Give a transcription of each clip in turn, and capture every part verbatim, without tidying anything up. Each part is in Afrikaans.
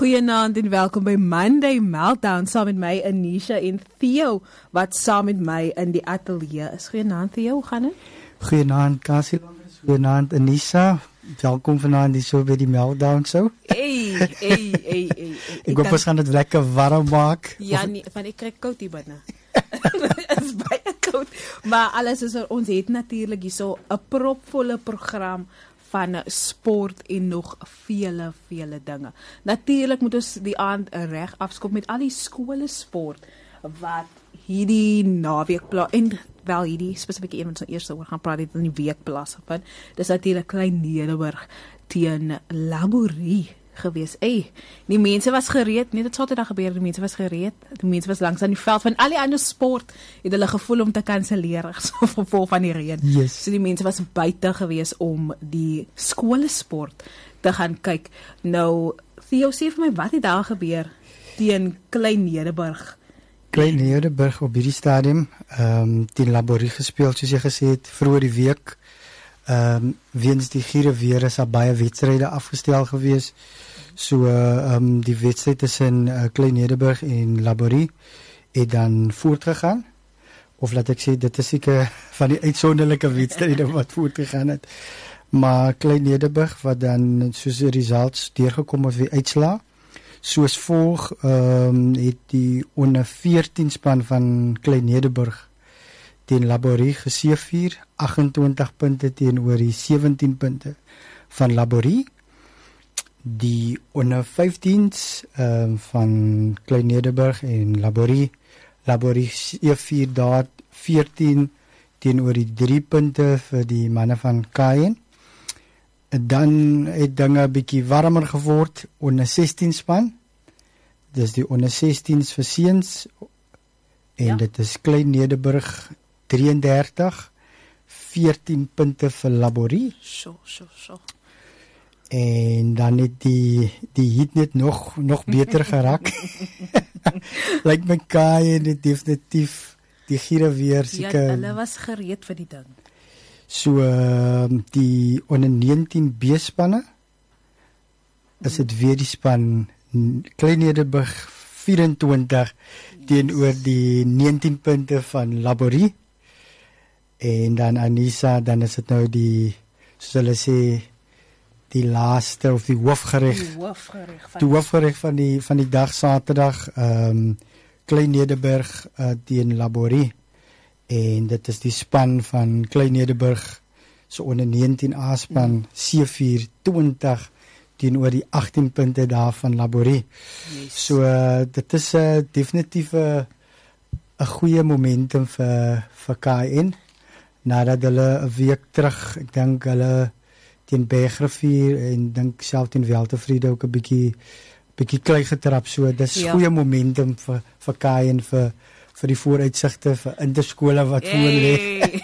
Goeienaand en welkom by Monday Meltdown saam met my Anisha en Theo wat saam met my in die ateljee is. Goeienaand Theo, hoe gaan dit? Goeienaand Cassie, goeienaand Anisha. Welkom vanaand hier so by die Meltdown show. Hey, hey, hey, hey. hey. Ek hoop ons gaan dit lekker warm maak. Ja, nee, want ek kry koud hier binne. Dit is baie koud, maar alles is er, ons het natuurlik hier so 'n propvolle program van sport en nog vele, vele dinge. Natuurlik moet ons die aand reg afskop met al die skole sport wat hierdie naweek plaas en wel hierdie spesifieke een wat ons eers oor gaan praat het in die week plaas vind. Dis natuurlik Klein Nederburg teen Laborie gewees. Ey, die mense was gereed, net dit Saterdag gebeur, die mense was gereed, die mense was langs aan die veld, van al die ander sport het hulle gevoel om te kanselleer, so vol van die reën. Yes. So die mense was buite gewees om die skolesport te gaan kyk. Nou, Theo, sê vir my, wat het daar gebeur teen Klein Nederburg? Klein Nederburg op hierdie stadium, um, teen Laborie gespeel, soos jy gesê het, vroeër die week. Um, weens die giere weer is daar baie wedstryde afgestel gewees. So uh, um, die wedstryd tussen uh, Klein Nederburg en Laborie het dan voortgegaan. Of laat ek sê, dit is seker van die uitsonderlike wedstryde wat voortgegaan het. Maar Klein Nederburg wat dan soos die results deurgekom het wie uitslaa. Soos volg um, het die onder veertien span van Klein Nederburg teen Laborie geseëvier, agt-en-twintig punte teenoor die sewentien punte van Laborie. Die onder vyftiens um, van Klein Nederburg en Laborie, Laborie seëvier daar veertien teenoor die drie punte vir die manne van K N. Dan het dinge 'n bietjie warmer geword onder sestien span. Dis die onder sesteens vir seuns en ja. Dit is Klein Nederburg drieëndertig, veertien punte vir Laborie. So, so, so. En dan het die die heat net nog nog beter geraak. Lyk my K N het definitief die giere weer seker. Ja, hulle was gereed vir die ding. So uh, die onder negentien B spanne is dit weer die span Klein Nederburg vyf-en-twintig teenoor die negentien punte van Laborie. En dan Anissa, dan is dit nou die, soos hulle sê, die laaste of die hoofgereg. Die hoofgereg van die hoofgereg van die van die dag Saterdag, ehm um, Klein Nederburg uh, teen Laborie. En dit is die span van Klein Nederburg so onder negentien A span mm. seëvier twintig teenoor die agttien punte daar van Laborie. Yes. So uh, dit is 'n uh, definitief 'n uh, 'n goeie momentum vir vir K N. Nadat hulle 'n week terug, ek dink hulle teen Bergrivier en dink self teen Weltevrede ook 'n bietjie bietjie klei getrap. So dis ja. Goeie momentum vir vir K N vir vir die vooruitsigte vir interskole wat hey. Voor lê.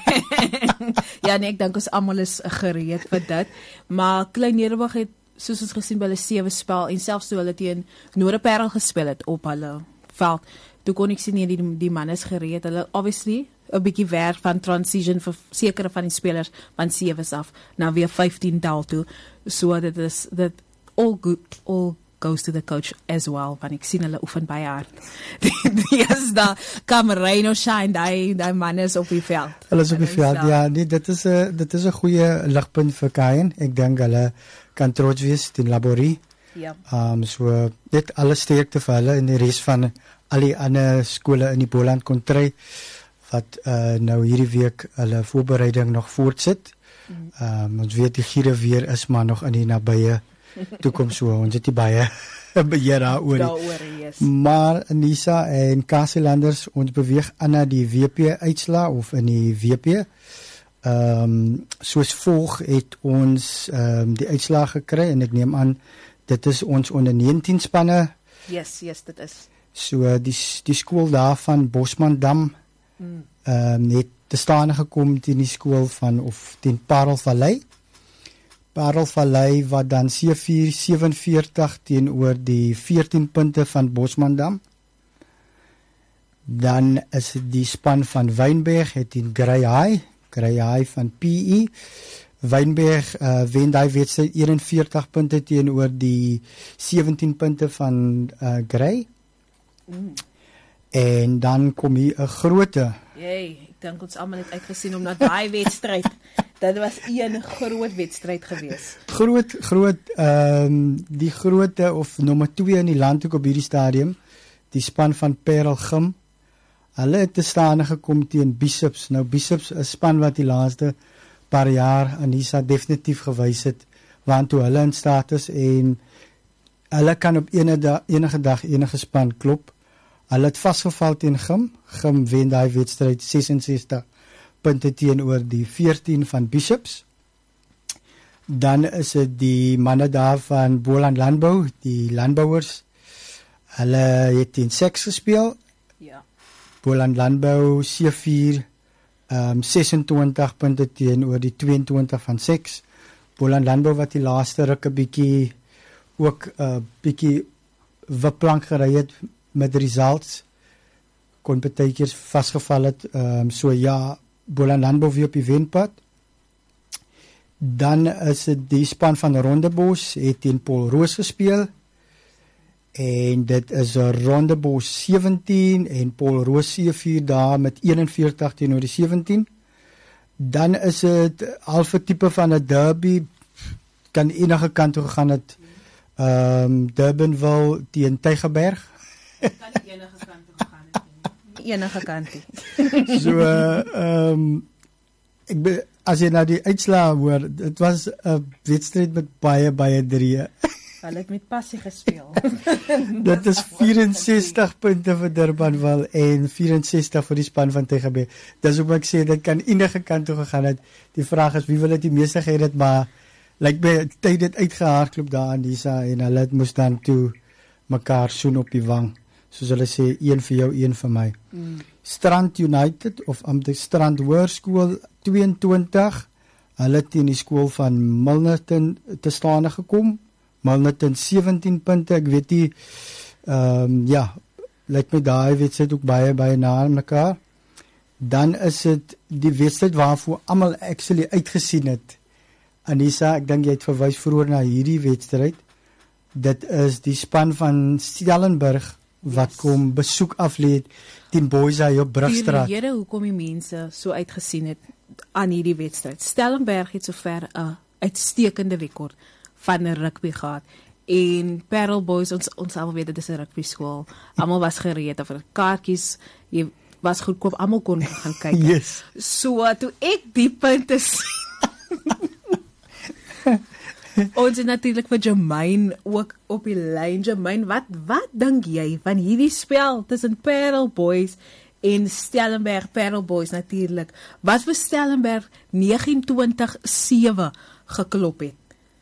Ja, nee, ek dink ons almal is gereed vir dit. Maar Klein Nederburg het soos ons gesien by hulle sewe spel en selfs toe hulle teen Noorderparel gespeel het op hulle veld. Toe kon ek sien nie die die man is gereed. Hulle obviously 'n bietjie werk van transition vir sekere van die spelers van sewe af na weer vyftien daal toe. So dit is that all good all goes to the coach as well, want ek sien hulle oefen baie hard. Die, die is daar, come rain or shine, die, die man is op die veld. Hulle is op die veld, ja, nee, dit is 'n dit is 'n goeie ligpunt vir K N. Ek dink hulle kan trots wees teen Laborie. Ja. Um, so net alle sterkte vir hulle en die res van al die ander skole in die Boland kontry wat uh, nou hierdie week hulle voorbereiding nog voortsit. Mm. Um, ons weet die giere weer is maar nog in die nabye toekoms, so ons het nie baie beheer daaroor. Yes. Maar Anissa en Kassielanders, ons beweeg aan na die W P uitslaa of in die W P. Ehm um, soos volg het ons ehm um, die uitslaa gekry en ek neem aan dit is ons onder negentien spanne. Yes, yes, dit is. So die die skool daar van Bosmandam mm. um, het te staan gekom teen die skool van of teen Parelvallei. Parelvallei wat dan seëvier sewenveertig teenoor die veertien punte van Bosmandam. Dan is die span van Wynberg het teen Grey High, Grey High van P E Wynberg uh, wen daai wedstryd eenenveertig punte teenoor die sewentien punte van uh, Grey. Mm. En dan kom hier 'n groote. Jee, ek dink ons almal het uitgesien om na daai wedstryd. Dit was een groot wedstryd geweest. Groot groot ehm um, die grootte of nommer twee in die land ook op hierdie stadium, die span van Parel Gym. Hulle het te staan gekom teen Bishops. Nou Bishops is 'n span wat die laaste paar jaar Anissa definitief gewys het waartoe hulle in staat is en hulle kan op enige dag, enige dag enige span klop. Hulle het vasgeval teen Gym. Gym wen daai wedstryd ses en sestig punte teenoor die veertien van Bishops. Dan is dit die manne daar van Boland Landbou, die landbouers. Hulle het teen Sex gespeel. Ja. Boland Landbou C vier um, sesentwintig punte teenoor die tweeëntwintig van Sex. Boland Landbou wat die laaste ruk 'n bietjie ook 'n uh, bietjie wipplank gery het met results. Kon partykeers vasgeval het, um, so ja, Boland Landbou weer op die wenpad. Dan is dit die span van Rondebosch het teen Paul Roos gespeel. En dit is 'n Rondebosch sewentien en Paul Roos C vier daar met eenenveertig teenoor die sewentien. Dan is dit alfe tipe van 'n derby, kan enige kant toe gegaan het. Ehm um, Durbanville teen Tygerberg. Kan nie enige kant toe gegaan het nie. Enige kant nie. So ehm um, ek be, as jy nou die uitslae hoor, dit was 'n wedstryd met baie baie drie. Hulle het met passie gespeel. Dit is vierensestig punte vir Durbanville en vierensestig vir die span van Tygerberg. Dis hoe ek sê dit kan enige kant toe gegaan het. Die vraag is wie wil dit die meeste gehad het, maar lyk like, by tyd dit uitgehardloop daar aan Lisa en hulle het moes dan toe mekaar soen op die wang. Soos hulle sê, een vir jou, een vir my. Mm. Strand United of am die Strand Hoërskool tweeëntwintig. Hulle teen die skool van Milnerton te staan gekom. Milnerton sewentien punte. Ek weet nie ehm um, ja, lyk my daai wedstryd ook baie baie na aan mekaar. Dan is dit die wedstryd waarvoor almal actually uitgesien het. Anissa, ek dink jy het verwys vroeër na hierdie wedstryd. Dit is die span van Stellenberg wat yes. kom besoek aflê teen Boysay op Brugstraat. Die rede hoekom die mense so uitgesien het aan hierdie wedstryd. Stellenberg het sover 'n uitstekende rekord van 'n rugby gehad. En Parel Boys, ons ons almal weet dit is 'n rugby skool. Almal was gereed vir kaartjies. Jy was goedkoop, almal kon gaan kyk. Yes. So toe ek die punte sien. Ons het natuurlik vir Jermaine ook op die lyn. Jermaine, wat wat dink jy van hierdie spel tussen Parel Boys en Stellenberg? Parel Boys natuurlik. Wat vir Stellenberg negenentwintig sewe geklop het.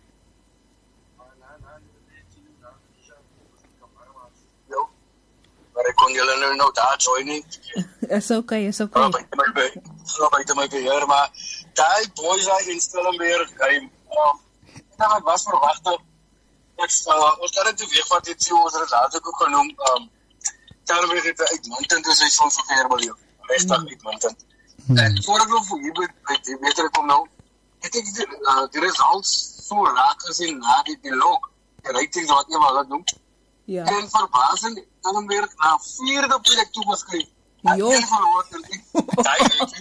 Maar ek kon julle nou nou daar join nie. Is okay, is okay. So by my beheer, maar daai Boys daar in Stellenberg, hy um, ek was verwagte. Ek uh, ons het dit weer wat dit sê ons het later ook genoem. Um, Stellenberg het uitmuntend is hy so ver beleef. Regtig uitmuntend. Hmm. En voor ek nog vir hier by die beter kom nou. Ek dink die, uh, die results so raak gesien na die dialoog. Die ratings wat jy maar doen. Ja. En verbasing, Stellenberg na vierde plek toe geskryf. Jo. Ek verloor dit. Daai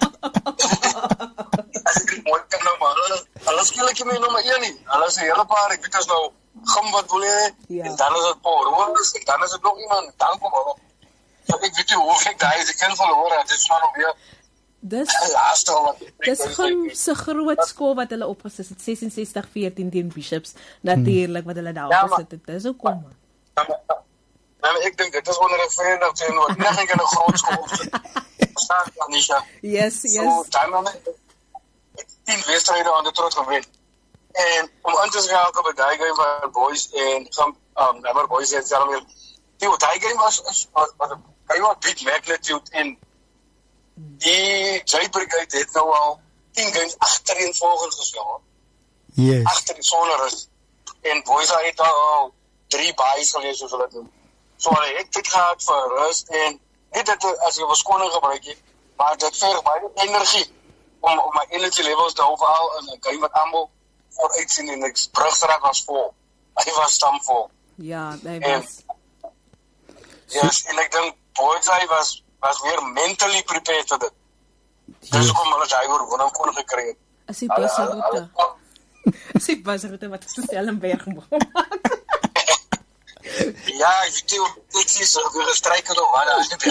as ek mooi kan nou maar, alles skielik my nommer een nie. Alles 'n hele paar, ek weet as nou Gym wat wil hê, ja. En dan is dit Paul Roos, en dan is dit nog iemand, dan kom hulle. So ek weet nie hoe ek daai is, ek kan verloor, dit is maar nog weer. Dis laaste wat dis Gym se groot skool wat hulle opgesit het, sesensestig veertien teen Bishops, natuurlik wat hulle daar ja, opgesit het. Dis ook kom. Ja, maar ek dink dit is onder 'n vriende of teenoor, net ek in 'n groot skool opgesit. Verstaan jy, Anisha? Yes, yes. So dan dan tien wedstryde aan die trot gewen. En om aan te skakel op die game van Boys en some um never Boys het self weer. Die die game was was was 'n baie big magnitude in die Jaipurgate het nou al tien games agtereenvolgens gespeel. Yes. Agter die sonneris. En Boys het al drie byes gelees soos hulle doen. So hulle het dit gehad vir rus en net dat as jy verskoning gebruik het, maar dit verg baie energie om, om my energy levels te hou veral in 'n game wat almal vooruit sien en ek Brugstraat was vol. Hy was stamvol. Ja, hy En, was. yes, en ek dink Boysay was was weer mentally prepared vir dit. Dis Yes. hoekom hulle daai oorwinning kon gekry het. As die Hulle- busse hulle- roete. hulle- As die busse roete wat Stellenberg maak. Ja, jy weet dit is weer gestryk het of wat as dit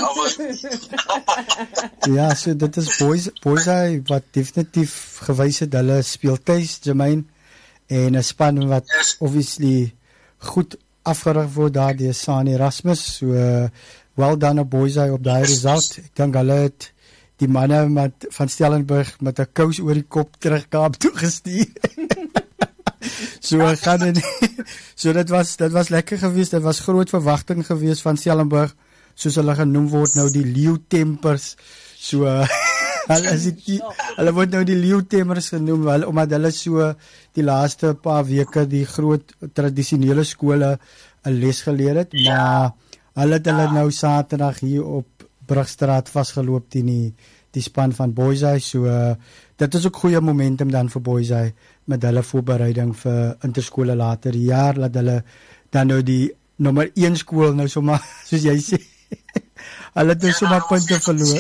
al. Ja, so dit is boys Boysay wat definitief gewys het hulle speel tuis, Jermaine, en 'n span wat Yes. obviously goed afgerig word daar deur Sani Erasmus. So uh, well done op Boysay op daai result. Ek dink hulle het die manne met van Stellenberg met 'n kous oor die kop terug Kaap toe gestuur. So gaan dit so dit was dit was lekker geweest. Dit was groot verwagting geweest van Stellenberg, soos hulle genoem word nou die Leeu Tempers. So uh, hulle is die, hulle word nou die Leeu Tempers genoem wel omdat hulle so die laaste paar weke die groot tradisionele skole 'n les geleer het, maar hulle het hulle nou Saterdag hier op Brugstraat vasgeloop teen die die span van Boysay. So uh, dit is ook goeie momentum dan vir Boysay met hulle voorbereiding vir interskole later die jaar, dat hulle dan nou die nommer een skool nou sommer soos jy sê hulle het nou sommer punte verloor.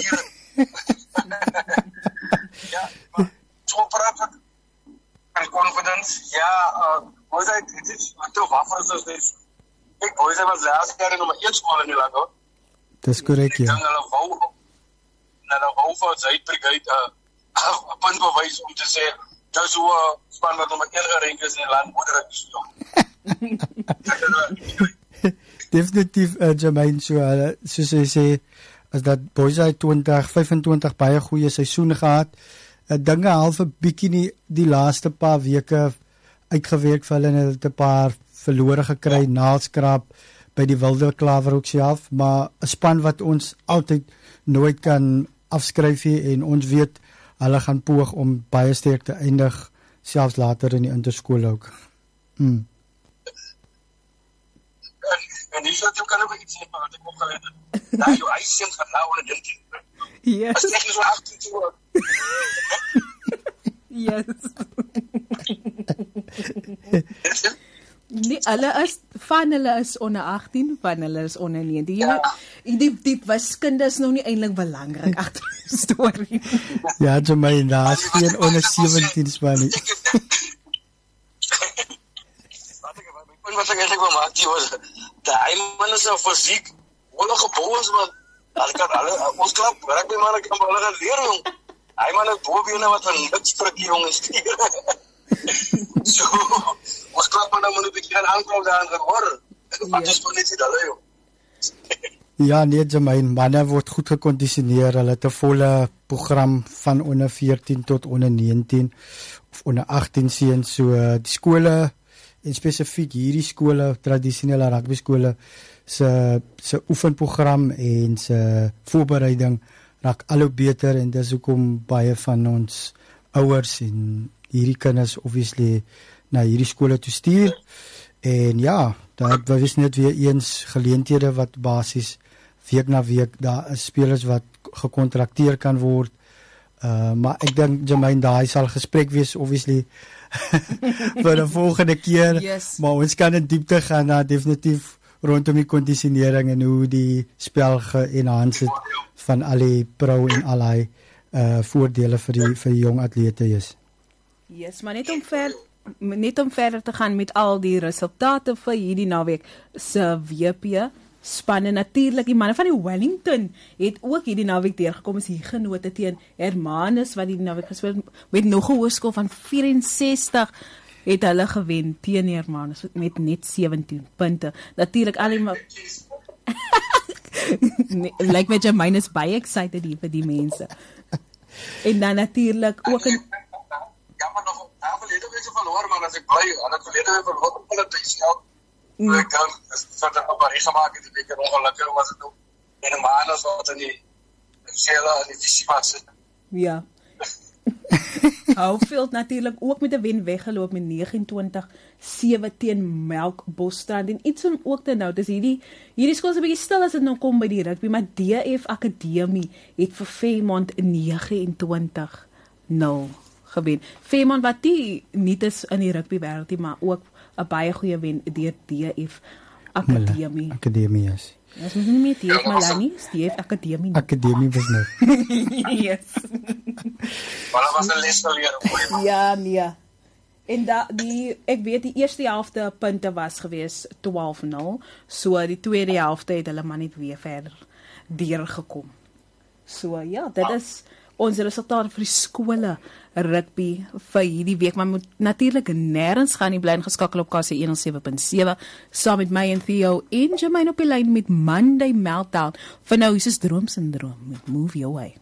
Ja, maar so praat ek en confidence. Ja, uh, Boysay dit is wat waffer is dis. Ek Boysay was laas jaar nommer een skool in die land hoor. Dis korrek, Ek ja. dink hulle wou hulle wou vir Zuid-Brigade 'n punt bewys om te sê dis hoe 'n span wat nommer een gerank is in die land moet dit speel. Definitief uh, Jermaine, so uh, soos jy sê, as dat Boysay twintig vyfentwintig baie goeie seisoene gehad. Ek dink half 'n bietjie nie die laaste paar weke uitgewerk vir hulle en hulle het 'n paar verlore gekry, ja. Naalskrap by die Wilde Klawer ook self, maar 'n span wat ons altyd nooit kan afskryf nie en ons weet hulle gaan poog om baie sterk te eindig selfs later in die interskool ook. Mm. En, en dis wat jy kan ook iets sê wat ek ook geleer het. Daai jou hy sien gaan nou en dink. Yes. As ek so agter toe. Yes. Nee, hulle is van hulle is onder agtien, van hulle is onder negentien. Jy weet, die die wiskunde is nou nie eintlik belangrik agter die storie. Ja, Jermaine, daar is geen onder sewentien span nie. Wat ek my wat ek eintlik wou maak, die was daai man is nou fisiek, hulle gebou is man. Hulle kan hulle ons klap, werk by manne kan hulle gaan leer jong. Hy man het bobene wat van niks vir die jonges stuur. So, ons klap maar nou moet 'n bietjie gaan aankom daar en hoor. Wat is toe net dit hulle joh. Ja, nee, Jermaine, manne word goed gekondisioneer. Hulle het 'n volle program van onder veertien tot onder negentien of onder agtien seuns. So uh, die skole en spesifiek hierdie skole, tradisionele rugby skole se se oefenprogram en se voorbereiding raak al hoe beter en dis hoekom baie van ons ouers en hierdie kinders obviously na hierdie skole toe stuur. En ja, daar was net weer eens geleenthede wat basies week na week daar is spelers wat gekontrakteer kan word. Uh maar ek dink Jermaine, daai sal gesprek wees obviously vir 'n volgende keer. Yes. Maar ons kan in diepte gaan na definitief rondom die kondisionering en hoe die spel ge-enhance het van al die pro en al die uh voordele vir die vir die jong atlete is. Yes, maar net om ver net om verder te gaan met al die resultate vir hierdie naweek se W P spanne. Natuurlik die manne van die Wellington het ook hierdie naweek deurgekom as hier genote teen Hermanus wat die naweek gespeel met nog 'n hoërskool van vyf en sestig het hulle gewen teen Hermanus met net sewentien punte. Natuurlik al die nee, like met Jermaine is baie excited hier vir die mense. En dan natuurlik ook in Ja, maar nog daar verlede week verloor man as ek bly, hulle het verlede week verloor op hulle tuis geld. Mm. Ek dink dis wat hulle baie gemaak het, ek het ongelukkig was dit ook. En 'n man as wat in die sele en die visie was. ja. Houveld natuurlik ook met 'n wen weggeloop met negenentwintig sewe teen Melkbosstrand en iets om ook te nou, dis hierdie hierdie skool is 'n bietjie stil as dit nou kom by die rugby, maar D F Akademie het vir Fairmont negenentwintig nul gewen. Fairmont wat die nie is in die rugby wêreld nie, maar ook 'n baie goeie wen deur D F Akademie. Akademie is. Ons moet nie meer D F Malani, die F Akademie. Akademie was nou. Yes. Maar was 'n les geleer. Ja, nee. En da die ek weet die eerste helfte punte was gewees twaalf nul. So die tweede helfte het hulle maar net weer verder deurgekom. So ja, dit is ons resultaat vir die skole rugby vir hierdie week, maar moet natuurlik nêrens gaan nie, bly ingeskakel op K C one oh seven point seven saam met my en Theo en Jermaine op die lyn met Monday Meltdown. Vir nou is dit droomsindroom met Move Your Way.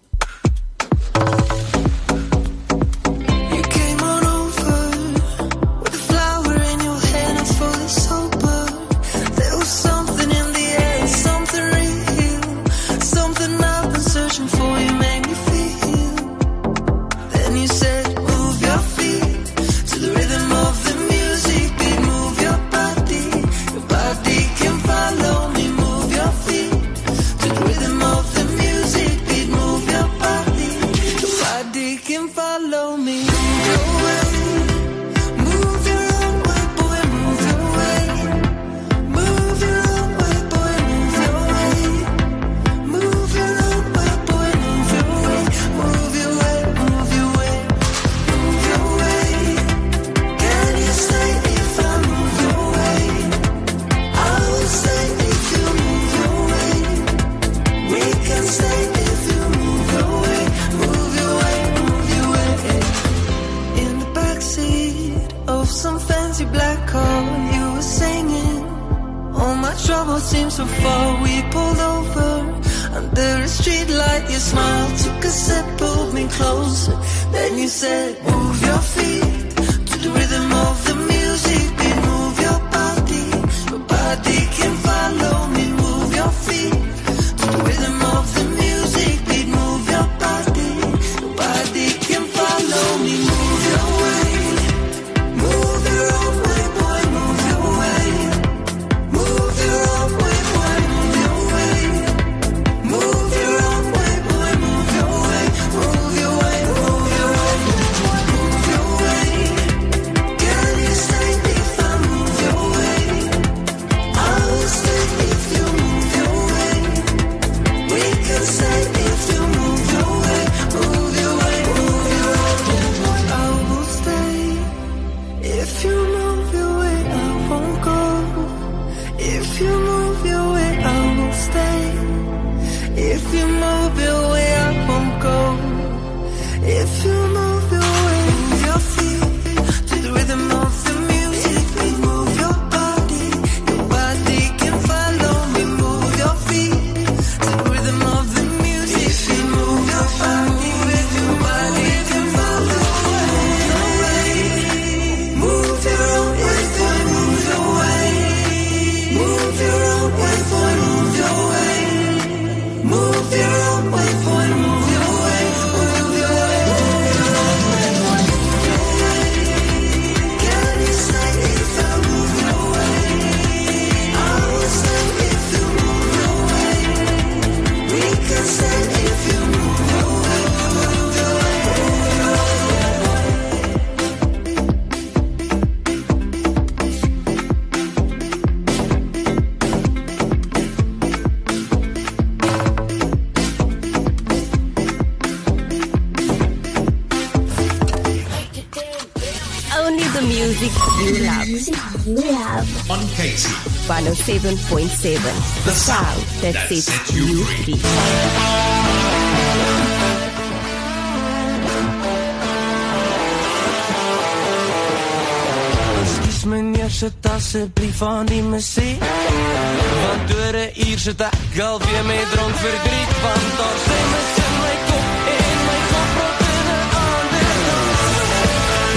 Seems so far, we pulled over under a street light. Your smile took a step, pulled me closer. Then you said, move your feet to the rhythm of the music. We move your body, your body can follow me. Move your feet to the rhythm of the music. We move your body, your body can follow me. Move your way, move your own way, boy, move your way. Move your own way, boy, move your way. Move your own way, boy, move your way. Move your way, move your way, move your way. Can you stay if I move your way? I will stay if you move your way. We can stay if you move your way. Move your way, move your way. I will stay if you move your way. I won't go. If you move your way, I will stay. If you move your way, I won't go. If you move your way, move your feet to the rhythm of the music. We move your body, your body can follow me. Move your feet to the rhythm of the music. If you move your body, your body can follow me. Move your own way, boy, move your way. Move your own way, boy, move your way. Move your own way, boy, move your way. Move your way, move your own way, boy, move your way. Can you stay if I move your way? I will stay if you move your way. We can stay if you move your way. Move your way, move your Only the music you love. Music you love. On K C one oh seven point seven. The sound that sets you free. Excuse meneer, sit asseblief aan die muziek. Want oor 'n uur sit ek alweer met dronk verdriet. Want daar stemmen in my kop en my kop rot in 'n ander dans.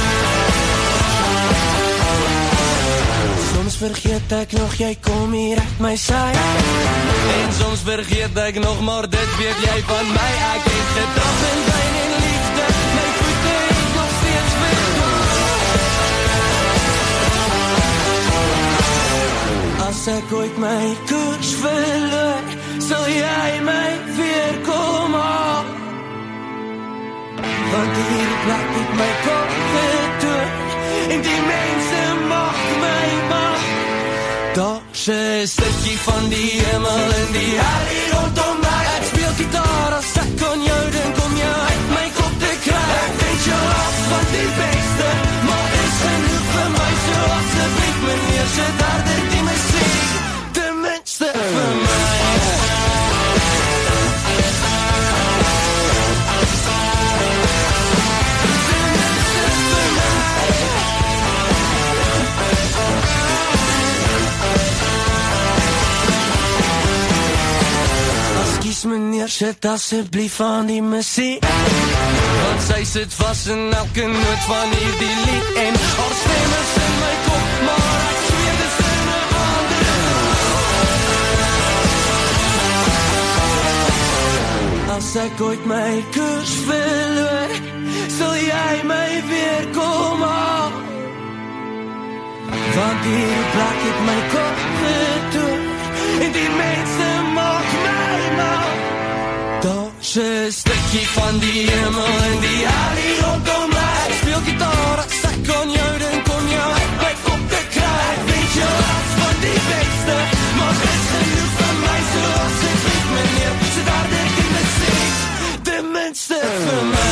Soms vergeet ek nog, jy kom hier uit my sy. En soms vergeet ek nog, maar dit weet jy van my. Ek het gedag in wyn en liefde, my voete het nog steeds verkoop. As ek ooit my koers verloor, sal jy my weer kom haal. Want hier plek het my kop getoon en die mense maak my bang. Daar's 'n stukkie van die hemel en die hel hier rondom my. Ek speel gitaar as ek kon jou dink om jou uit my kop te kry. Ek weet jou af van die beste, maar is genoeg vir my, so asseblief meneer, sit harder die muziek, ten minste vir my. Kies meneer, sit asseblief aan die muziek, want sy sit vast in elke noot van hierdie lied, en haar stem is in my kop, maar ek zweer dis in 'n ander. As ek ooit my koers verloor, sal jy my weer kom haal, want die plek het my kop getoon en die mense maak my mal. Daar's 'n stukkie van die hemel en die hel hier rondom my. Ek speel gitaar as ek kon jou dink om jou uit my kop te kry. Ek weet jou as van die beste, maar is genoeg vir my, so asseblief meneer, sit harder die muziek, ten minste vir my.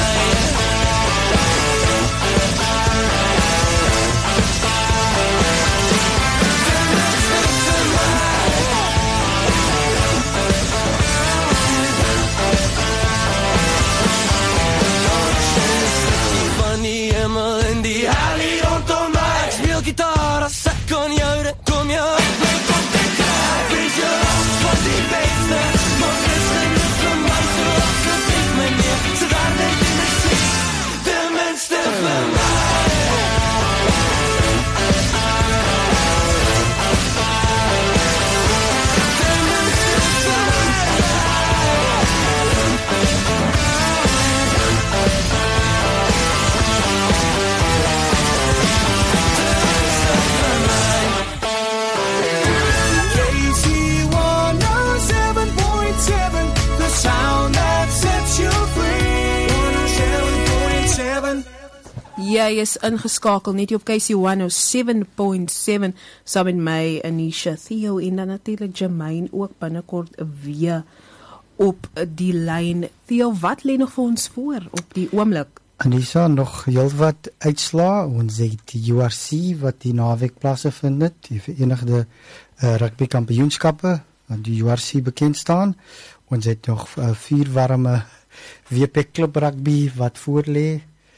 Gitaar as ek kon jou dink, kom jou uit my kop te kry. Ek weet jou af van die beste, maar is genoeg vir my, so asseblief meneer, sit harder die muziek, ten minste vir my. Jy is ingeskakel net op K C one oh seven point seven saam met my Anisha, Theo en dan natuurlik Jermaine ook binnekort weer op die lyn. Theo, wat lê nog vir ons voor op die oomblik? Anisha, nog heelwat uitslaa. Ons het die U R C wat die naweek plaasgevind het, die Verenigde uh, Rugby Kampioenskappe, wat die U R C bekend staan. Ons het nog uh, vier warme W P Club Rugby wat voor lê,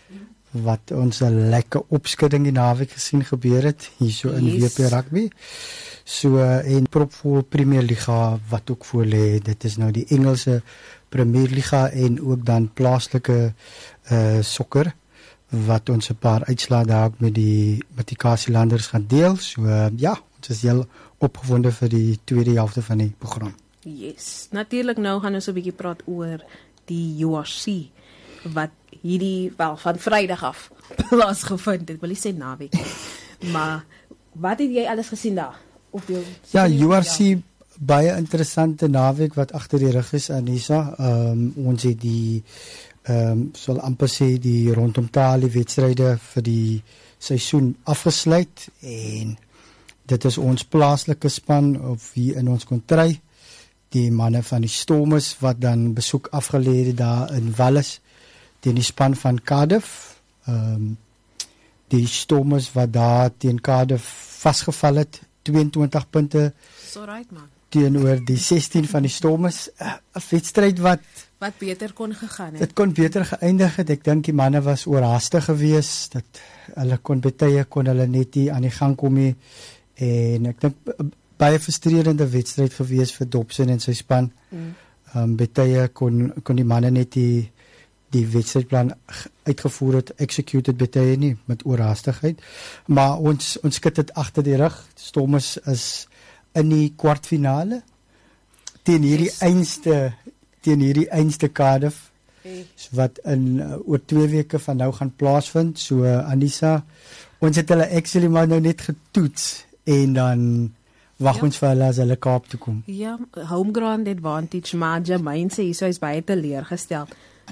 wat ons 'n lekker opskudding die naweek gesien gebeur het hier so in yes. W P Rugby. So en propvol Premier Liga wat ook voor lê. Dit is nou die Engelse Premier Liga en ook dan plaaslike uh sokker wat ons 'n paar uitslae daar met die met die Kasielanders gaan deel. So uh, ja, ons is heel opgewonde vir die tweede helfte van die program. Yes. Natuurlik nou gaan ons 'n bietjie praat oor die U R C wat hierdie wel van Vrydag af plaasgevind het. Wil nie sê naweek, maar wat het jy alles gesien daar? Op jou ja, U R C ja. Baie interessante naweek wat agter die rug is, Anissa. Um, ons het die um, sal amper sê die rondom taal wedstryde vir die seisoen afgesluit en dit is ons plaaslike span of wie in ons kontry, die manne van die Stormers wat dan besoek afgelê het daar in Wallis teen die span van Cardiff. Um, die Stormers wat daar teen Cardiff vasgeval het, tweeëntwintig punte. So right man. Teenoor die sestien van die Stormers, 'n wedstryd wat wat beter kon gegaan het. Dit kon beter geëindig het. Ek dink die manne was oorhaastig geweest. Dat hulle kon betye kon hulle net nie aan die gang kom nie. En ek dink baie frustrerende wedstryd geweest vir Dobson en sy span. Mm. Um, betye kon kon die manne net die die wedstrydplan uitgevoer het, executed betye nie met oorhaastigheid. Maar ons ons skit dit agter die rug. Stormers is in die kwartfinale teen hierdie yes. einste teen hierdie einste Cardiff hey. wat in uh, oor twee weke van nou gaan plaasvind. So uh, Anissa, ons het hulle actually maar nou net getoets en dan wag ja. ons vir hulle as hulle Kaap toe kom. Ja, home ground advantage, maar Jermaine sê hyso is baie teleurgestel.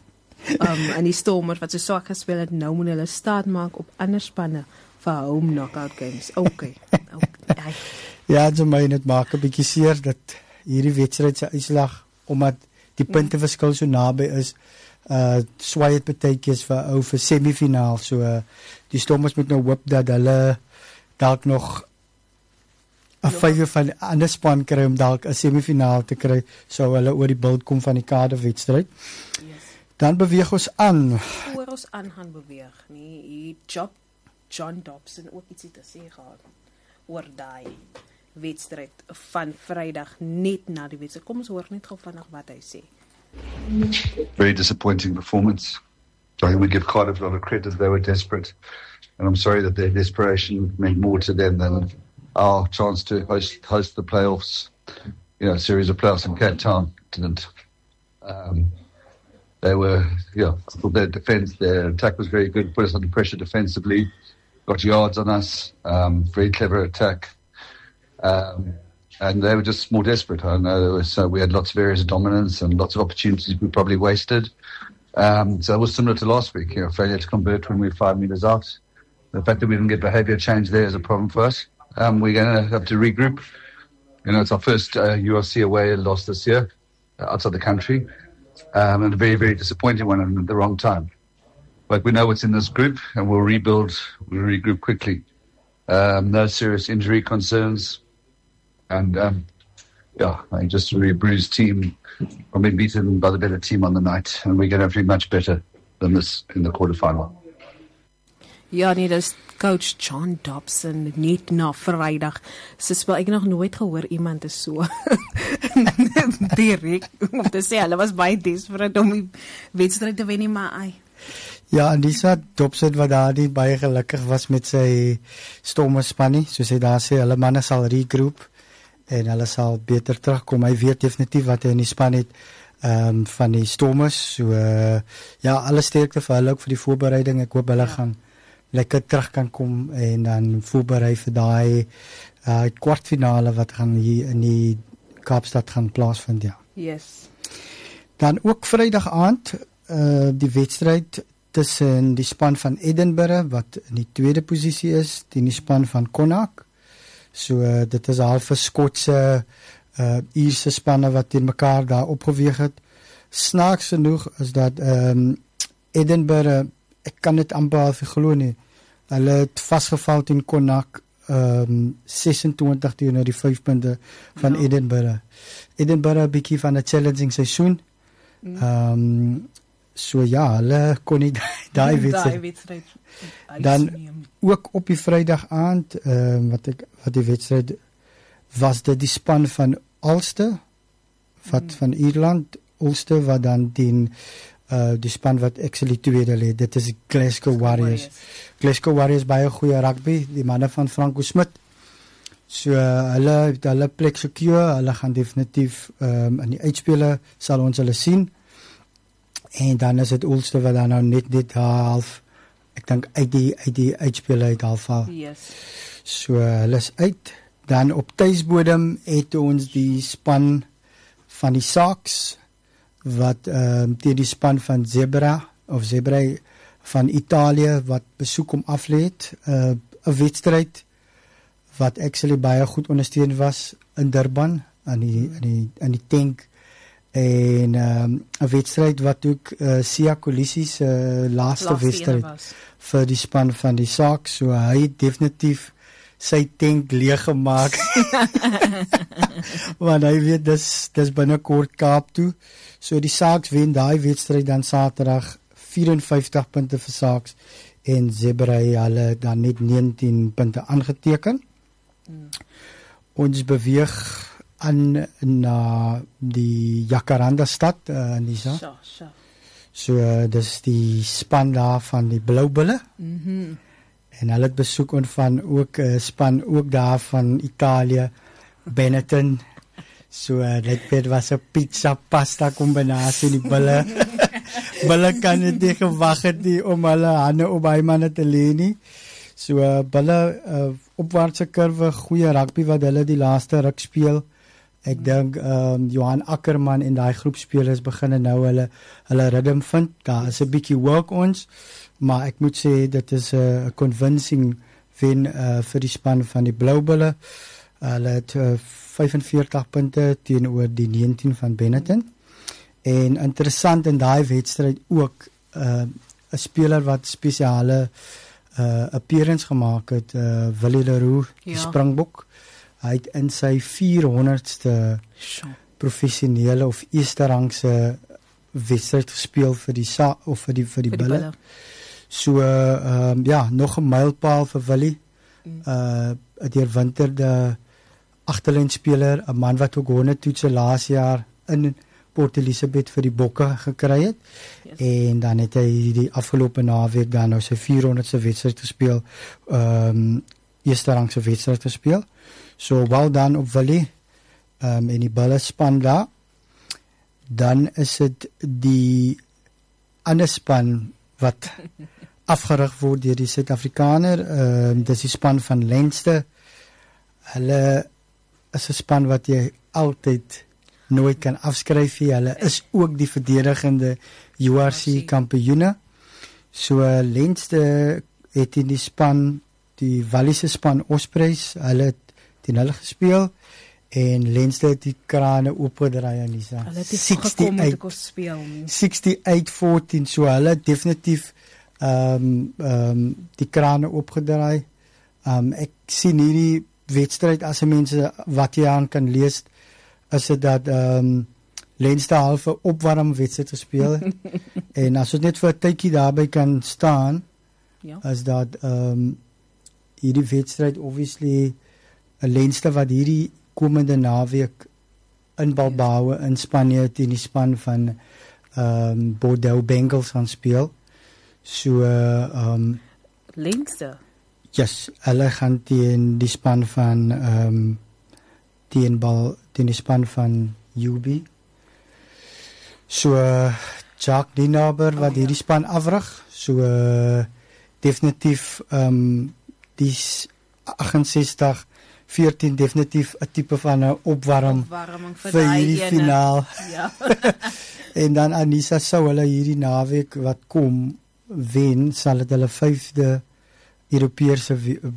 um, en die Stormers wat so swak gespeel het, nou moet hulle staat maak op ander spanne vir home knockout games. Okay. okay. Ja, so my net maak 'n bietjie seer dat hierdie wedstryd se uitslag omdat die punteverskil so naby is, uh swaai dit partytjies vir ou vir semifinaal. So uh, die Stormers moet nou hoop dat hulle dalk nog 'n vyf van 'n ander span kry om dalk 'n semifinaal te kry, sou hulle oor die bult kom van die kaderwedstryd. Yes. Dan beweeg ons aan. Voor ons aan gaan beweeg, nee, hier job John Dobson ook ietsie te sê gehad oor daai wedstryd van Vrydag net na die wedstryd. Kom ons hoor net gou vinnig wat hy sê. Very disappointing performance. I think we give Cardiff a lot of credit. They were desperate, and I'm sorry that their desperation meant more to them than our chance to host host the playoffs. You know, a series of playoffs in Cape Town didn't. Um, they were, yeah, I thought their defence, their attack was very good. Put us under pressure defensively. Got yards on us. Um, very clever attack. Um, and they were just more desperate. I know there was, uh, we had lots of areas of dominance and lots of opportunities we probably wasted. Um, so it was similar to last week, you know, failure to convert when we were five metres out. The fact that we didn't get behaviour change there is a problem for us. Um, we're going to have to regroup. You know, it's our first uh, U R C away loss this year uh, outside the country. Um, and a very, very disappointing one and at the wrong time. But we know what's in this group and we'll rebuild, we'll regroup quickly. Um, no serious injury concerns. And, um, yeah, I think just a really bruised team. We've been beaten by the better team on the night. And we're going to have to be much better than this in the quarterfinal. Ja, nee, dis coach John Dobson net na Vrydag. Sy speel, ek nog nooit gehoor iemand is so direk om te sê, hulle was baie desperate om die wedstryd te wen nie, maar ai. Ja, en dis wat Dobson wat daar nie baie gelukkig was met sy Stormerspan nie, soos hy daar sê, hulle manne sal regroup en hulle sal beter terugkom. Hy weet definitief wat hy in die span het um, van die Stormers, so uh, ja, alle sterkte vir hulle ook vir die voorbereiding. Ek hoop hulle ja. gaan lekker terug kan kom en dan voorberei vir daai uh, kwartfinale wat gaan hier in die Kaapstad gaan plaasvind, ja. Yes. Dan ook Vrydag aand uh, die wedstryd tussen die span van Edinburgh wat in die tweede posisie is teen die span van Connacht. So uh, dit is half 'n Skotse uh, Ierse spanne wat teen mekaar daar opgeweeg het. Snaaks genoeg is dat um, Edinburgh, ek kan dit amper al glo nie. Hulle het vasgeval teen Connacht um, ses en twintig teenoor die vyf punte van ja. Edinburgh. Edinburgh 'n bietjie van 'n challenging seisoen. Mm. Um, so ja, hulle kon nie daai wedstryd. Dan ook op die Vrydag aand, um, wat ek wat die wedstryd was dit die span van Ulster wat mm. van Ierland, Ulster wat dan teen Uh, die span wat actually tweede lê, dit is Glasgow Warriors. Glasgow Warriors baie goeie rugby, die manne van Franco Smit. So uh, hulle hulle plek secure, hulle gaan definitief um, in die uitspele sal ons hulle sien. En dan is dit Ulster wat dan nou net dit half, ek dink uit die uit die uitspele uit half al. Yes. So uh, hulle is uit. Dan op tuisbodem het ons die span van die Sharks wat um, teen die span van Zebra of Zebra van Italië wat besoek om afleed, 'n uh, wedstryd wat actually baie goed ondersteun was in Durban aan die in die in die tank en 'n um, wedstryd wat ook uh, Sia Kolisi se uh, laaste wedstryd vir die span van die Sharks, so hy het definitief sy tank leeg gemaak. Want hy weet dis dis binnekort Kaap toe. So die Sharks wen daai wedstryd dan Saterdag vyf en vyftig punte vir Sharks en Zebra hulle dan net negentien punte aangeteken. Hmm. Ons beweeg aan na die Jacaranda stad uh, Nisa. So, so. So uh, dis die span daar van die Bloubulle. Mhm. Mm en hulle het besoek van ook 'n uh, span ook daar van Italië, Benetton. So uh, dit was 'n pizza pasta kombinasie die bulle. Bulle kan dit nie gewag het nie om hulle hande op hy manne te lê nie. So uh, bulle uh, opwaartse kurwe, goeie rugby wat hulle die laaste ruk speel. Ek mm. dink um, Johan Ackerman en daai groep spelers begin nou hulle hulle ritme vind. Daar is 'n bietjie work ons, maar ek moet sê dit is 'n uh, convincing wen uh, vir die span van die Bloubulle. Hulle het uh, vyfenveertig punte teenoor die negentien van Benetton. En interessant in daai wedstryd ook 'n uh, speler wat spesiale uh, appearance gemaak het, uh, Willie Leroux, die ja. Springbok. Hy het in sy vierhonderdste professionele of eerste rangse wedstryd gespeel vir die sa of vir die vir die, vir die bulle. So uh, um, ja, nog 'n mylpaal vir Willie. Mm. Uh 'n deurwinterde agterlynspeler, 'n man wat ook honderd toetse laas jaar in Port Elizabeth vir die Bokke gekry het. Yes. En dan het hy die afgelope naweek dan nou sy vierhonderdste wedstryd gespeel, ehm um, eerste rangse wedstryd gespeel. So wel dan op Willie, um, en die bulle span daar. Dan is dit die ander span wat afgerig word deur die Suid-Afrikaner, um, dis die span van Leinster. Hulle is 'n span wat jy altyd nooit kan afskryf nie. Hulle is ook die verdedigende U R C kampioene. So Leinster het in die span, die Walliese span Ospreys, hulle het teen hulle gespeel en Leinster het die krane oopgedraai aan Lisa. Hulle het gekom om te kon speel. sixty-eight fourteen, so hulle het definitief um, um, die krane oopgedraai. Um, ek sien hierdie wedstryd as 'n mense wat jy aan kan lees, is dit dat um, Leinster halve opwarm wedstryd gespeel en as ons net vir 'n tydjie daarby kan staan, ja. is dat um, hierdie wedstryd obviously 'n Leinster wat hierdie komende naweek in Bilbao in Spanje teen die span van um, Bordeaux Bengals gaan speel. So uh, um, Leinster. Yes, hulle gaan teen die span van um, teen bal teen die span van U B. So uh, Jacques Dinaber wat oh, hierdie ja. span afrig. So uh, definitief um, die agt-ses-tig veertien definitief 'n tipe van 'n opwarm opwarming vir, vir hierdie ene. Finaal. Ja. En dan Anissa sou hulle hierdie naweek wat kom wen, sal dit hulle vyfde Europese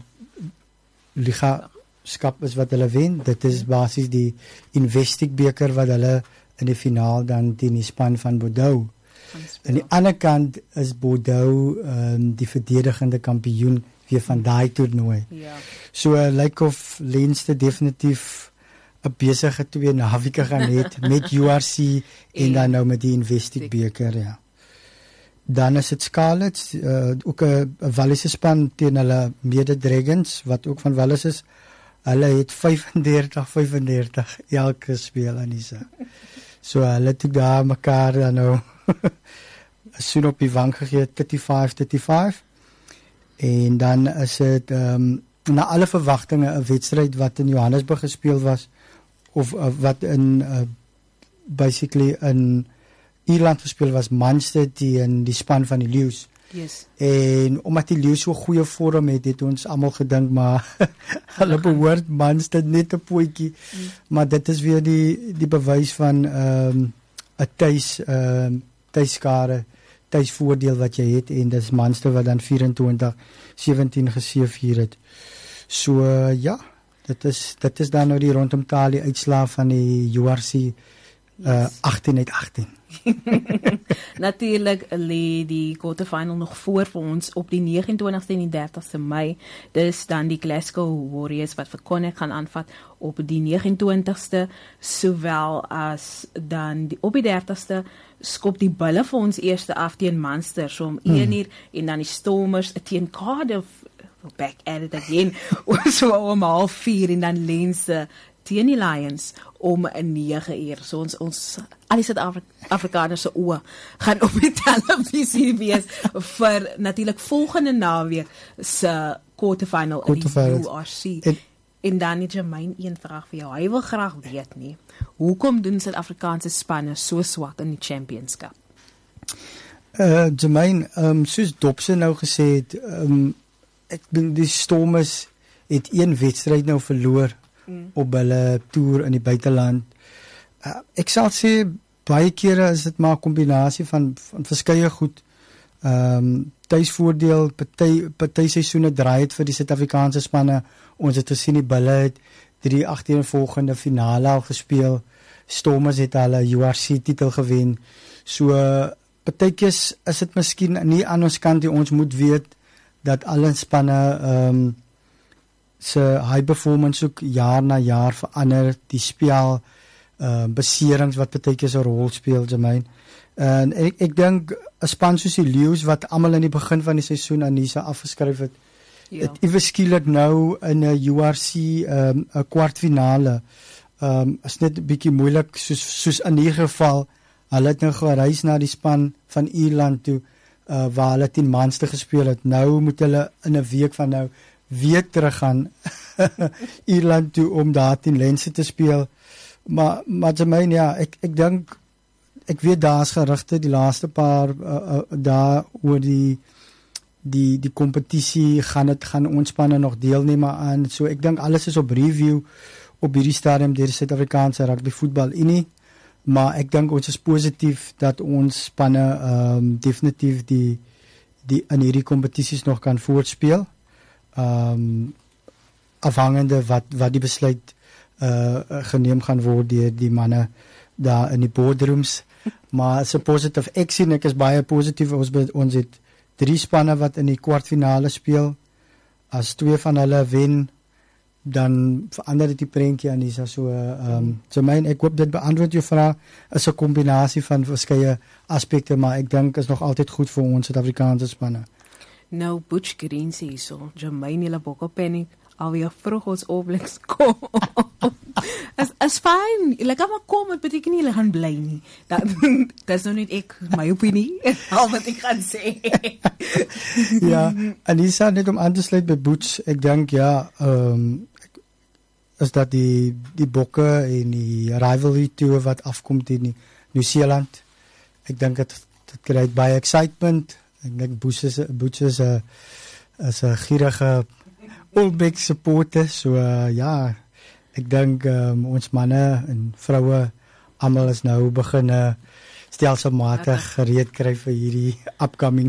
liga skap is wat hulle wen. Dit is basies die Investec beker wat hulle in die finaal dan teen die span van Bordeaux. Aan die ander kant is Bordeaux um, die verdedigende kampioen weer van daai toernooi. Ja. So uh, lyk like of Leinster definitief 'n besige twee naweke gaan hê met U R C en, en dan nou met die Investec beker, ja. Dan is dit Scarlets, uh, ook 'n Walliese span teen hulle Mede Dragons wat ook van Wallis is. Hulle het vyfendertig vyfendertig elke speel aan Isa. So hulle het daar mekaar dan nou soon op die wang gegee, thirty-five thirty-five. En dan is dit um, na alle verwagtinge 'n wedstryd wat in Johannesburg gespeel was of uh, wat in uh, basically in Ierland gespeel was, Munster teen die span van die Lions. Yes. En omdat die Lions so goeie vorm het, het ons almal gedink maar hulle behoort Munster net 'n potjie. Mm. Maar dit is weer die die bewys van ehm um, 'n tuis ehm um, tuiskare tuisvoordeel wat jy het en dis Munster wat dan vyf-en-twintig sewentien geseëvier het. So uh, ja, dit is dit is dan nou die rondom talie uitslaa van die U R C uh, yes. agttien uit agttien. Natuurlik lê die quarterfinal nog voor vir ons op die negenentwintigste en die dertigste Mei. Dis dan die Glasgow Warriors wat vir Connacht gaan aanvat op die negenentwintigste, sowel as dan die, op die dertigste skop die Bulle vir ons eerste af teen Munster, so om een uur, en dan die Stormers teen Cardiff, back at it again, so om half vier, en dan Leinster teen die Lions om nege uur. So ons, ons al die Suid-Afrikaners se oë gaan op die televisie wees vir natuurlik volgende naweek se quarterfinal in die U R C. En, en dan het Jermaine een vraag vir jou. Hy wil graag weet nie, hoekom doen Suid-Afrikaanse spanne so swak in die Championship? Uh, Jermaine, um, soos Dobson nou gesê het, um, ek dink die Stormers het een wedstryd nou verloor mm. op hulle toer in die buiteland. Uh, ek sal sê baie kere is dit maar 'n kombinasie van van verskeie goed. Ehm um, tuisvoordeel, party party seisoene draai het vir die Suid-Afrikaanse spanne. Ons het gesien die Bulle het drie agtereenvolgende finale al gespeel. Stormers het al 'n U R C titel gewen. So partykeers is dit miskien nie aan ons kant nie. Ons moet weet dat alle spanne ehm um, se high performance ook jaar na jaar verander. Die spel uh beserings wat partykeers 'n rol speel, Jermaine. En ek ek dink 'n span soos die Lions wat almal in die begin van die seisoen Anisa afgeskryf het, ja. het iewes skielik nou in 'n U R C 'n um, 'n kwartfinale. Ehm um, is net 'n bietjie moeilik soos soos in hierdie geval. Hulle het nou gereis na die span van Ierland toe uh, waar hulle teen Munster gespeel het. Nou moet hulle in 'n week van nou weer terug gaan Ierland toe om daar teen Leinster te speel. Maar maar Jermaine, ja, ek ek dink ek weet daar's gerugte die laaste paar uh, uh, dae oor die die die kompetisie gaan dit gaan ons spanne nog deelneem aan. So ek dink alles is op review op hierdie stadium deur die Suid-Afrikaanse Rugby Voetbal Unie. Maar ek dink ons is positief dat ons spanne ehm um, definitief die die in hierdie kompetisies nog kan voortspeel. Ehm um, afhangende wat wat die besluit uh geneem gaan word deur die manne daar in die boardrooms. Maar so positief. Ek sien ek is baie positief. Ons ons het drie spanne wat in die kwartfinale speel. As twee van hulle wen, dan verander dit die prentjie aan Isa. So ehm um, so myn ek hoop dit beantwoord jou vraag. Is 'n kombinasie van verskeie aspekte, maar ek dink is nog altyd goed vir ons Suid-Afrikaanse spanne. Nou Butch Green sê hierso, Jermaine Laboko Panic, alweer vroeg ons opblikks kom. is is fyn. Like maar kom, dit beteken nie hulle gaan bly nie. Dat dis nou net ek my opinie. Al wat ek gaan sê. Ja, Anisa, net om aan te sluit by Butch, ek dink ja, ehm um, is dat die die bokke en die rivalry tour wat afkom teen Nieu-Seeland. Ek dink dit dit kry baie excitement. Ek dink Butch is Butch is 'n is 'n gierige All Black supporter. So uh, ja, ek dink um, ons manne en vroue almal is nou begin uh, stelselmatig gereed kry vir hierdie upcoming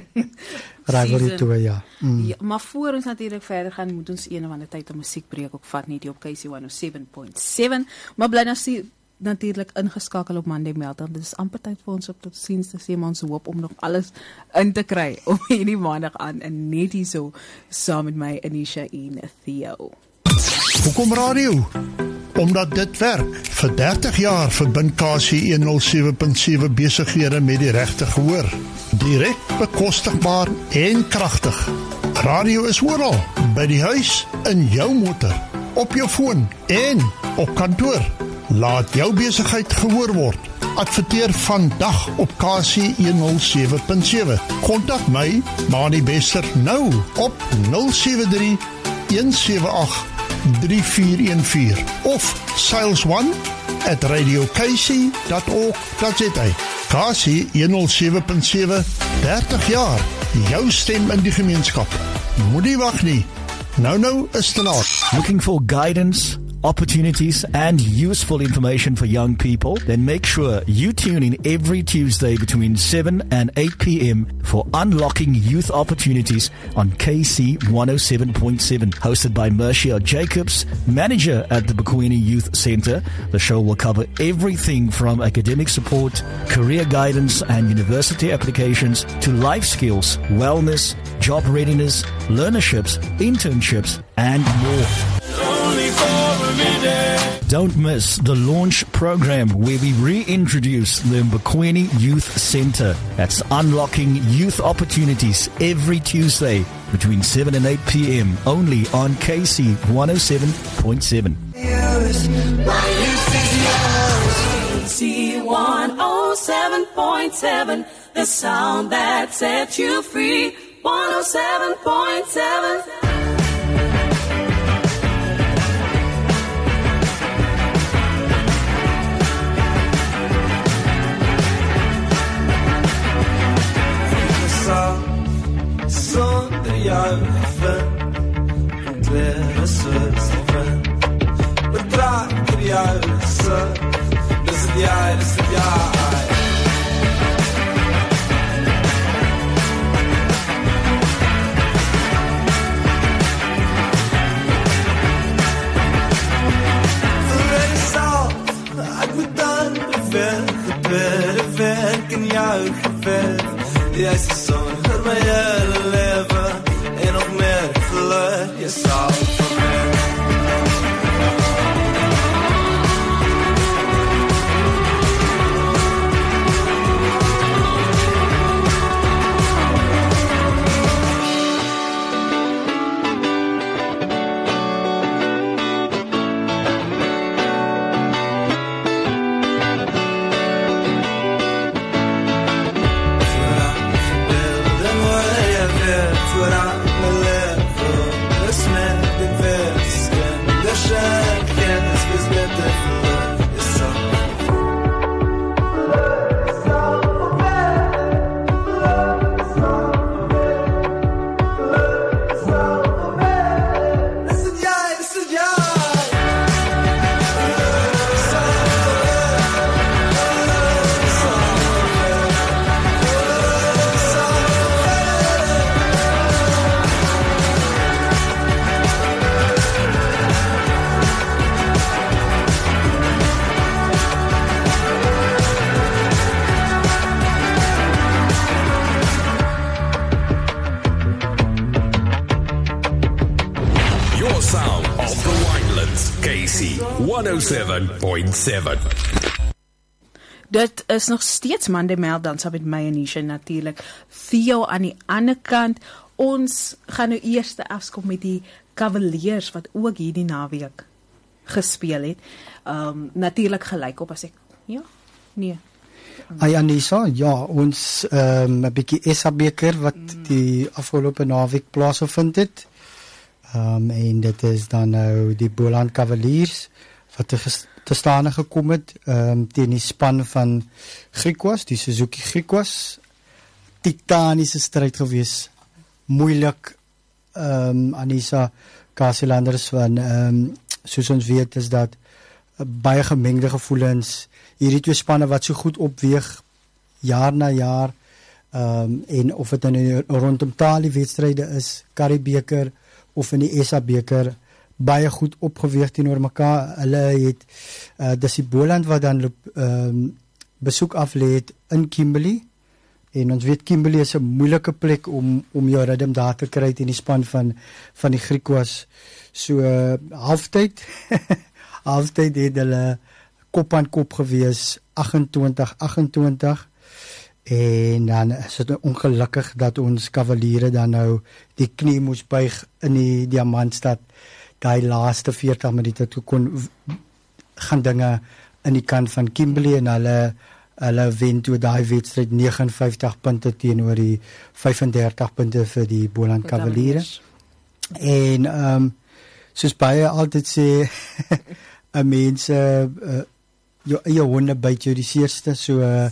rivalry tour, ja. Mm. Ja. Maar voor ons natuurlik verder gaan, moet ons een of ander tyd 'n musiekbreek ook vat, nie die op K C one oh seven point seven, maar bly nou sien natuurlik ingeskakel op Monday Meltdown. Dit is amper tyd vir ons op tot siens te sê, maar ons hoop om nog alles in te kry om hierdie maandag aan en net hierso saam met my Anisha en Theo. Hoekom radio? Omdat dit werk. Vir dertig jaar verbind K C one oh seven point seven besighede met die regte gehoor. Direk, bekostigbaar en kragtig. Radio is oral, by die huis, in jou motor, op jou foon en op kantoor. Laat jou besigheid gehoor word. Adverteer vandag op K C one oh seven point seven. Kontak my, Mani Bester, nou op nul sewe drie, een sewe agt, drie vier een vier of sales one at radio k c dot org dot z a. K C one oh seven point seven, dertig jaar, jou stem in die gemeenskap. Moenie wag nie. Nou nou is te laat. Looking for guidance, opportunities and useful information for young people? Then make sure you tune in every Tuesday between seven and eight p m for Unlocking Youth Opportunities on K C one oh seven point seven, hosted by Mercia Jacobs, manager at the Bekwini Youth Centre. The show will cover everything from academic support, career guidance and university applications to life skills, wellness, job readiness, learnerships, internships and more. Don't miss the launch program where we reintroduce the Bekwini Youth Centre. That's Unlocking Youth Opportunities every Tuesday between seven and eight p m only on K C one oh seven point seven. K C one oh seven point seven, the sound that sets you free. one oh seven point seven. Sonder jou ven, en klere soos die ven. gevecht, het werd werk in jou gevecht. Jy is die son vir my hele lewe, en nog meer geluk, jy sal verweer. honderd zeven punt zeven. Dit is nog steeds Monday Meltdown saam met my en Nisha natuurlik. Theo aan die ander kant. Ons gaan nou eers afkom met die Cavaliers wat ook hierdie naweek gespeel het. Um, natuurlik gelyk op as ek, ja, nee. Ay Anissa, ja, ons um, 'n bietjie S A beker wat mm. die afgelope naweek plaasgevind het. Um, en dit is dan nou die Boland Cavaliers wat te, te staan gekom het um, teen die span van Griquas, die Suzuki Griquas. Titaniese stryd gewees. Moeilik, um, Anissa, Kasilanders, van um, soos ons weet is dat uh, baie gemengde gevoelens, hierdie twee spanne wat so goed opweeg jaar na jaar, um, en of het in rondom talie wedstryde is, Karibeker of in die S A beker, baie goed opgeweeg teenoor mekaar. Hulle het, uh, dis die Boland wat dan um, besoek afleed in Kimberley, en ons weet Kimberley is 'n moeilike plek om, om jou ritme daar te kry in die span van, van die Griquas. So, uh, halftyd, halftyd het hulle kop aan kop gewees, agt-en-twintig agt-en-twintig, en dan is het ongelukkig dat ons Cavaliere dan nou die knie moes buig in die Diamantstad, die laaste veertig minute toe kon gaan dinge in die kant van Kimberley, en hulle, hulle wen toe die wedstrijd vyf nege vyf punte teenoor die vyf en dertig punte vir die Boland Cavaliere. En um, soos baie altyd sê, 'n mens uh, jou eie honde byt jou die seerste, so 'n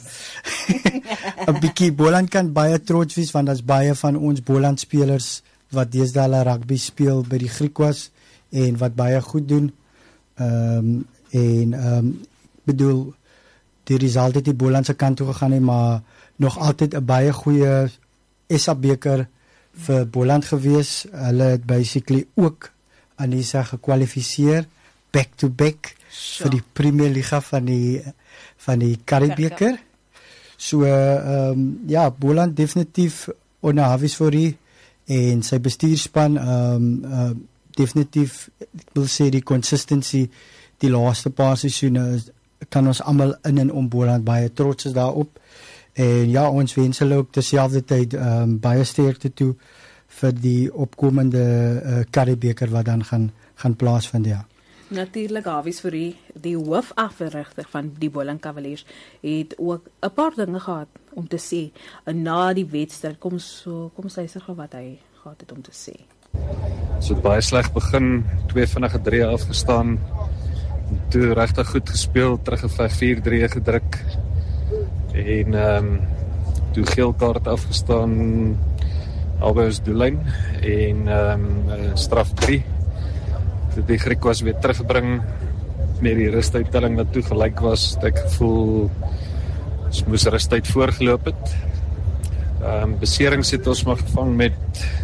uh, bietjie Boland kan baie trots wees, want daar's baie van ons Boland spelers wat deesdae hulle rugby speel by die Griquas, en wat baie goed doen, um, en um, bedoel, die result het die Bolandse kant toe gegaan, he, maar nog altyd 'n baie goeie S A beker vir Boland gewees. Hulle het basically ook Anissa gekwalifiseer, back to back, vir die Premier Liga van die van die Karibeker. So um, ja, Boland definitief onhavies vir die, en sy bestuurspan um, uh, definitief, ek wil sê die consistency die laaste paar seisoene kan ons almal in en om Boland baie trots is daarop. En ja, ons wens hulle ook terselfde tyd um, baie sterkte toe vir die opkomende uh, Karibeker wat dan gaan gaan plaasvind, ja. Natuurlik, Havies vir die, die hoofafrigter van die Boland Cavaliers het ook 'n paar dinge gehad om te sê. En na die wedstryd, kom so, kom luister gou wat hy gehad het om te sê. So baie sleg begin, twee vinnige drie afgestaan, toe regtig goed gespeel, teruggeveg vier drie gedruk, en um, toe geel kaart afgestaan, albei ons doellyn, en um, straf drie, die Griquas weer teruggebring met die rustuittelling wat toe gelyk was, het ek gevoel ons moes rustuit voorgeloop het. Um, beserings het ons maar gevang met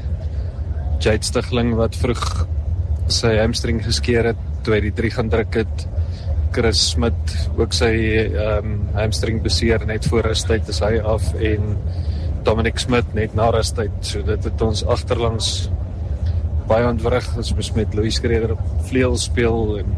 Jade Stigling wat vroeg sy hamstring geskeer het, toe hy die drie gaan druk het, Chris Smit ook sy um, hamstring beseer net voor rustyd is hy af en Dominic Smit net na rustyd, so dit het ons agterlangs baie ontwrig, ons moes met Louis Schreder op vleuel speel en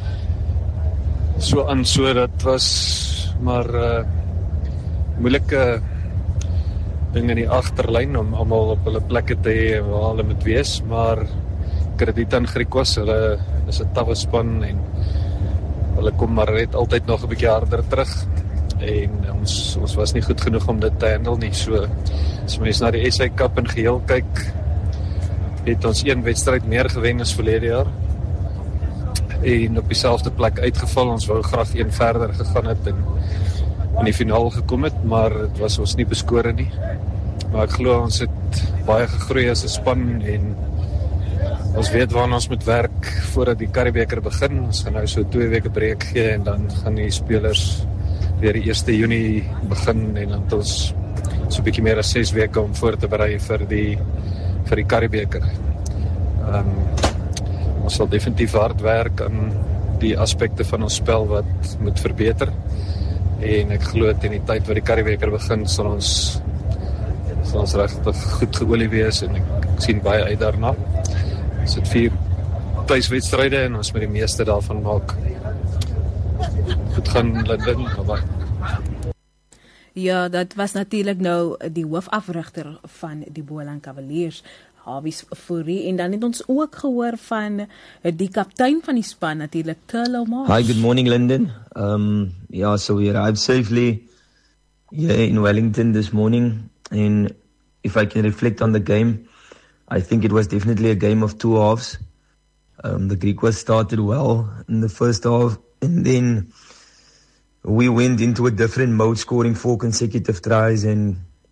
so aan, so dat was maar uh, moeilike ding in die agterlyn om almal op hulle plekke te hê waar hulle moet wees, maar krediet aan Griquas, hulle is 'n tawwe span en hulle kom maar net altyd nog 'n bietjie harder terug en ons ons was nie goed genoeg om dit te handle nie, so as mens na die S A Cup in geheel kyk, het ons een wedstryd meer gewen as verlede jaar en op dieselfde plek uitgeval, ons wou graag een verder gegaan het en in die finaal gekom het, maar het was ons nie beskore nie, maar ek glo ons het baie gegroei as 'n span en ons weet waarna ons moet werk voordat die Curriebeeker begin. Ons gaan nou so twee weke breek gee en dan gaan die spelers weer die eerste Junie begin en dan het ons so 'n bietjie meer as ses weke om voor te berei vir die vir die Curriebeeker. Um, ons sal definitief hard werk aan die aspekte van ons spel wat moet verbeter en ek glo teen die tyd wat die Curriebeeker begin sal ons sal ons regtig goed geolie wees en ek, ek sien baie uit daarna. Ons het vier tuiswedstryde en ons moet die meeste daarvan maak. Goed gaan, Linden, bye. Ja, dat was natuurlijk nou die hoofafrigter van die Boland Cavaliers, Hawies Fourie, en dan het ons ook gehoor van die kaptein van die span, natuurlijk, Turlo Marsh. Hi, good morning, Linden. Um, yeah, so we arrived safely here in Wellington this morning, and if I can reflect on the game, I think it was definitely a game of two halves. Um, the Griquas started well in the first half, and then we went into a different mode, scoring four consecutive tries, and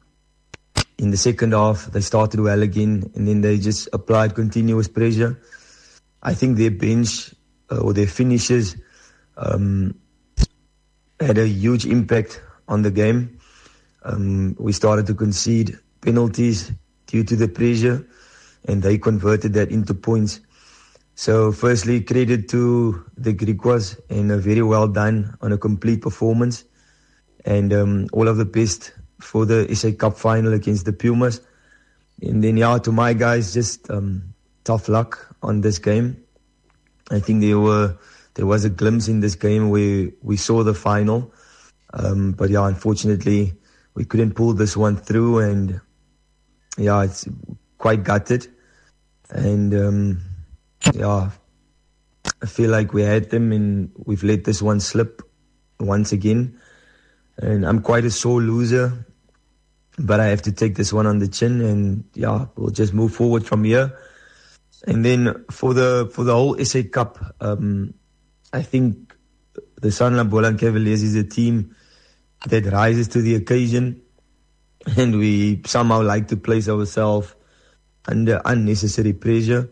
in the second half, they started well again, and then they just applied continuous pressure. I think their bench, uh, or their finishes, um, had a huge impact on the game. Um, we started to concede penalties due to the pressure, and they converted that into points. So firstly, credit to the Griquas, and uh, very well done on a complete performance. And um, all of the best for the S A Cup final against the Pumas. And then, yeah, to my guys, just um, tough luck on this game. I think there were there was a glimpse in this game where we saw the final. Um, but yeah, unfortunately, we couldn't pull this one through, and yeah, it's quite gutted. And um, yeah, I feel like we had them and we've let this one slip once again. And I'm quite a sore loser, but I have to take this one on the chin, and yeah, we'll just move forward from here. And then for the for the whole S A Cup, um, I think the Sanlam Boland Cavaliers is a team that rises to the occasion, and we somehow like to place ourselves under unnecessary pressure.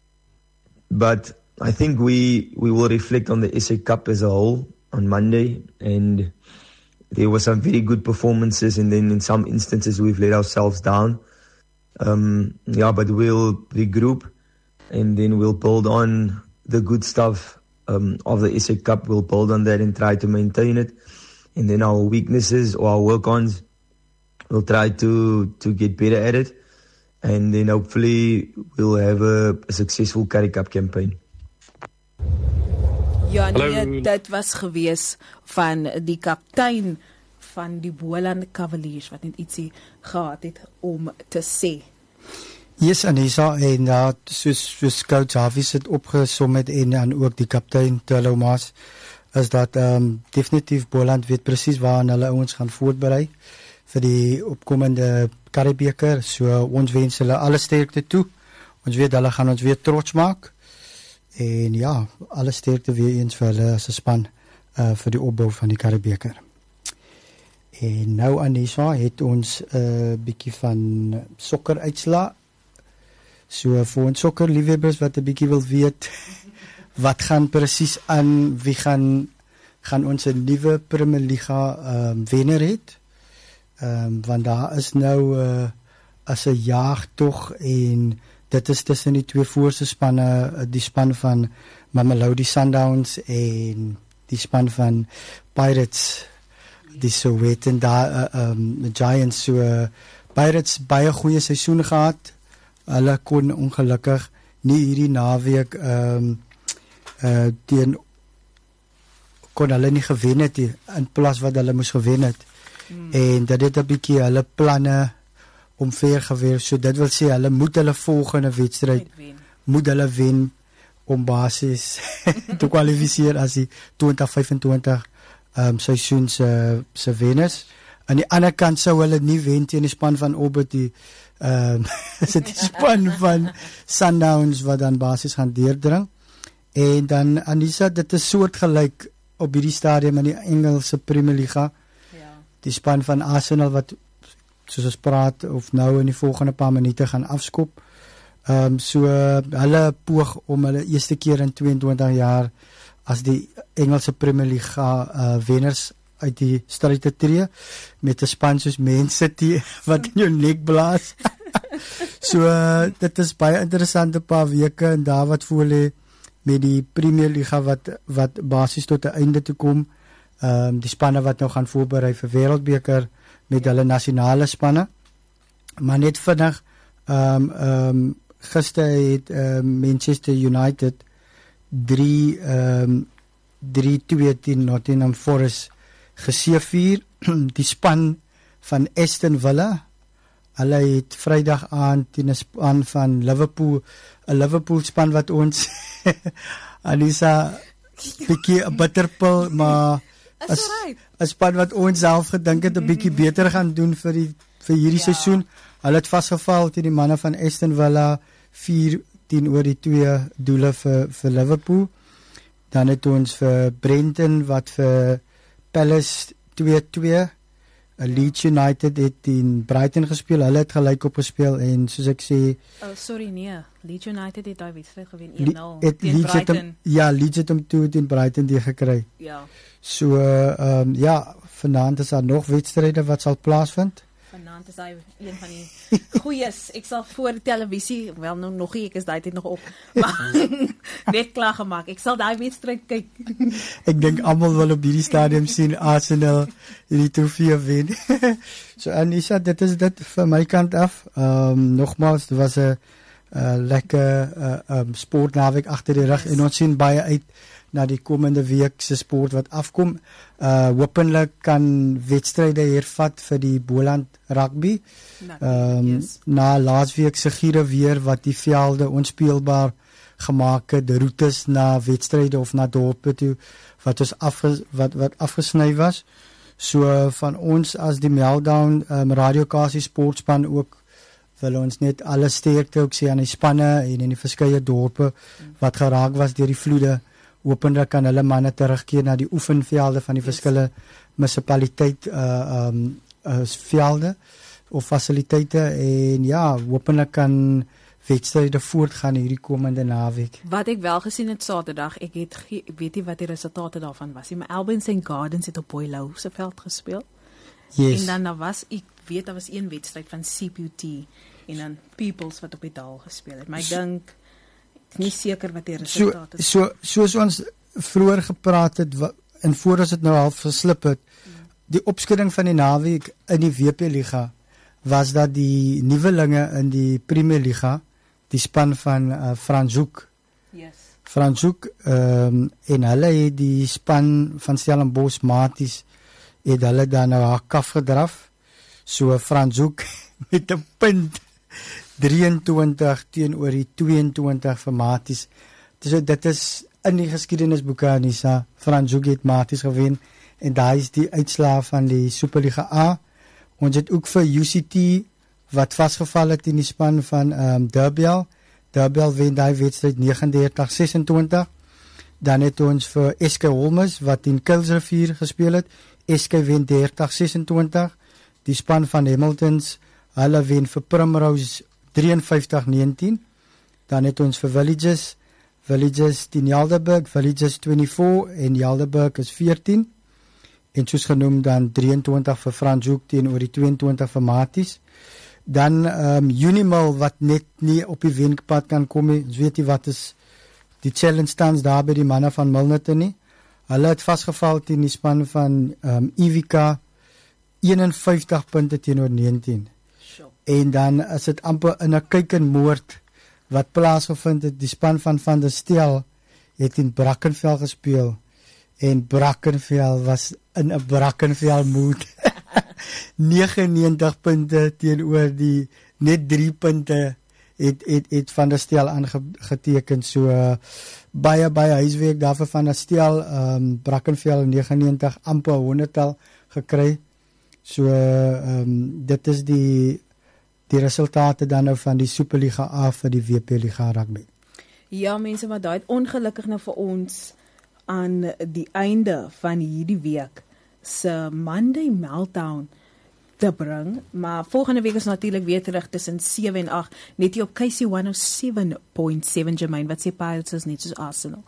But I think we we will reflect on the S A Cup as a whole on Monday, and there were some very good performances, and then in some instances we've let ourselves down. Um, yeah, but we'll regroup, and then we'll build on the good stuff um, of the S A Cup. We'll build on that and try to maintain it. And then our weaknesses or our work-ons, we'll try to, to get better at it. And then hopefully we'll have a, a successful Currie Cup campaign. Ja, nee, dit was gewees van die kaptein van die Boland Cavaliers, wat net ietsie gehad het om te sê. Yes, Anissa, en ja, soos, soos coach Hawies het opgesom het, en dan ook die kaptein Turlo Marsh, is dat um, definitief Boland weet precies waaraan hulle ons gaan voortberei vir die opkomende Curriebeeker. So ons wens hulle alle sterkte toe. Ons weet hulle gaan ons weer trots maak. En ja, alle sterkte weer eens vir hulle as 'n span uh, vir die opbou van die Curriebeeker. En nou Anissa het ons 'n uh, bietjie van sokker uitslaa. So vir ons sokkerliefhebbers wat 'n bietjie wil weet wat gaan presies aan, wie gaan gaan ons 'n nuwe Premier Liga um, wenner het. Um, want daar is nou uh, as 'n jaagtog, en dit is tussen die twee voorste spanne, die span van Mamelodi Sundowns en die span van Pirates, die Soweto en daar uh, um, the Giants, so uh, Pirates baie goeie seisoen gehad. Hulle kon ongelukkig nie hierdie naweek um, uh, teen kon hulle nie gewen het nie, in plaas wat hulle moes gewen het. Hmm. En dit het 'n bietjie hulle planne omver geweer. So dit wil sê hulle moet hulle volgende wedstryd moet hulle wen om basis te kwalifiseer as die twintig vyfentwintig um, seisoen se se wenners. Aan die ander kant sou hulle nie wen teen die span van Albert die ehm um, is dit die span van Sundowns wat dan basis gaan deurdring. En dan Anissa, dit is soortgelyk op hierdie stadium in die Engelse Premier League. Ja. Die span van Arsenal wat soos ons praat of nou in die volgende paar minute gaan afskop. Ehm um, so uh, hulle poog om hulle eerste keer in tweeëntwintig jaar as die Engelse Premier League uh, wenners uit die stryd te tree met 'n span soos Man City wat in jou nek blaas. So uh, dit is baie interessante paar weke en daar wat voor lê met die Premier League wat wat basies tot 'n einde toe kom. Ehm um, die spanne wat nou gaan voorberei vir Wêreldbeker met hulle nasionale spanne. Maar net vinnig ehm um, ehm um, gister het um, Manchester United drie ehm drie twee teen Nottingham Forest geseëvier. Die span van Aston Villa, hulle het Vrydag aan teen 'n span van Liverpool, 'n Liverpool span wat ons Anissa bietjie 'n bitterpil, maar as 'n span wat ons self gedink het 'n bietjie beter gaan doen vir die vir hierdie ja. seisoen. Hulle het vasgeval teen die manne van Aston Villa vier teenoor die twee doele vir vir Liverpool. Dan het ons vir Brenton wat vir Palace twee twee. Leeds United het teen Brighton gespeel. Hulle het gelyk op gespeel en soos ek sê, oh sorry nee, Leeds United het daai wedstryd gewen een nul teen Brighton. Hem, ja, Leeds het hom toe teen Brighton die gekry. Ja. So ehm um, ja, vanaand is daar nog wedstryde wat sal plaasvind. Vanaand is hy een van die goeies. Ek sal voor die televisie, wel nou nog nie, ek is daai tyd nog op, maar net klaar gemaak. Ek sal daai wedstryd kyk. Ek dink almal wil op hierdie stadium sien Arsenal hierdie trofee wen. So Anissa, dit is dit vir my kant af. Ehm um, nogmaals, dit was 'n uh, lekker uh, um, sportnaweek agter die rug yes. En ons sien baie uit na die komende week se sport wat afkom. Uh hopelik kan wedstryde hervat vir die Boland rugby. Ehm um, yes. Na laasweek se giere weer wat die velde onspeelbaar gemaak het, die roetes na wedstryde of na dorpe toe wat ons af wat wat afgesny was. So van ons as die Meltdown um, Radio Kasie sportspan ook wil ons net alle sterkte ook sê aan die spanne en in die verskeie dorpe wat geraak was deur die vloede. Hopelik kan hulle manne terugkeer na die oefenvelde van die yes. verskillende munisipaliteit uh um uh, velde of fasiliteite en ja, hopelik kan wedstryde voortgaan hierdie komende naweek. Wat ek wel gesien het Saterdag, ek het ek weet nie wat die resultate daarvan was nie, maar Albion Saint Gardens het op Boylou se veld gespeel. Yes. En dan daar was ek weet daar was een wedstryd van C P U T en dan Peoples wat op die Daal gespeel het. Maar ek dink nie seker wat die resultate is. So so soos ons vroeër gepraat het wat, en voor ons dit nou half verslip het, hmm. die opskudding van die naweek in die W P Liga was dat die nuwelinge in die Premier Liga, die span van uh, Franschhoek. Yes. Franschhoek ehm um, en hulle het die span van Stellenbosch Maties het hulle dan nou haar kaf gedraf. So Franschhoek met 'n punt drieëntwintig teenoor die tweeëntwintig vir Maties. Dus dit is in die geskiedenisboeke Anissa, Franschhoek het Maties gewen en daar is die uitslae van die Superliga A. Ons het ook vir U C T wat vasgeval het in die span van um, Derbyal. Derbyal wen daai wedstryd negenendertig sesentwintig. Dan het ons vir S K Holmes wat in Kuilsrivier gespeel het. S K wen dertig sesentwintig. Die span van Hamiltons, hulle wen vir Primrose drieënvyftig negentien. Dan het ons vir Villages, Villages teen Helderberg, Villages vyfentwintig en Helderberg is veertien. En soos genoem dan drieëntwintig vir Franschhoek teenoor die tweeëntwintig vir Maties. Dan um, Unimil wat net nie op die wenpad kan kom nie. Ons weet nie wat is die challenge stands daar by die manne van Milnerton nie. Hulle het vasgeval teen die span van um, Ivica eenenvyftig punte teenoor negentien. Sure. En dan is dit amper in 'n kyk en moord wat plaasgevind het. Die span van Van der Stel het in Brackenfell gespeel en Brackenfell was in 'n Brackenfell mood. negenennegentig punte teenoor die net drie punte het het het Van der Stel aangeteken. So uh, baie baie huiswerk daarvoor Van der Stel. Um, Brackenfell negenennegentig amper honderdtal gekry. So uh, um, dit is die die resultate dan nou van die Superliga A vir die W P Liga rugby. Ja mense, maar daai het ongelukkig nou vir ons aan die einde van hierdie week se Monday Meltdown te bring, maar volgende week is natuurlik weer terug tussen sewe en agt, net hier op K C honderd sewe punt sewe Jermaine, wat sê Pirates is net soos Arsenal.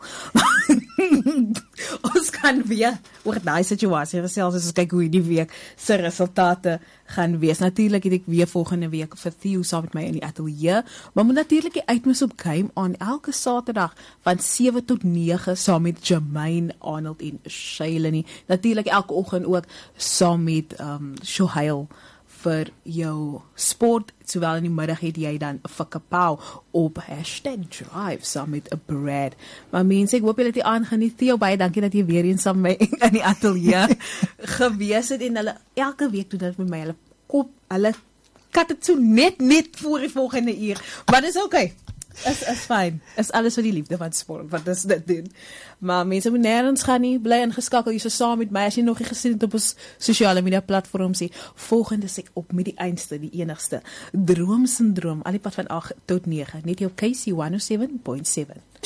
Ons kan weer oor daai situasie gesels as ons kyk hoe die week se resultate gaan wees. Natuurlik het ek weer volgende week vir Theo saam met my in die ateljee, maar moet natuurlik die uitmis op Game On elke Saterdag van sewe tot nege saam met Jermaine Arnold en Shailene. Natuurlik elke oggend ook saam met um, Shohail vir jou sport, sowel in die middag het jy dan vir Kapau op hashtag drive saam met 'n Brad. Maar mense, ek hoop julle het die aand geniet. Theo, baie dankie dat jy weer eens saam met my in die ateljee gewees het en hulle elke week doen dit met my. Hulle kop, hulle kat dit so net net voor die volgende uur. Maar dis okay. Is is fyn. Is alles vir die liefde van sport wat dis dit doen. Maar mense moet nêrens gaan nie, bly ingeskakel hier so saam met my as jy nog nie gesien het op ons sosiale media platforms nie. Volgende se op met die einste, die enigste Droom Syndroom, al die pad van agt tot nege, net hier op K C honderd sewe punt sewe.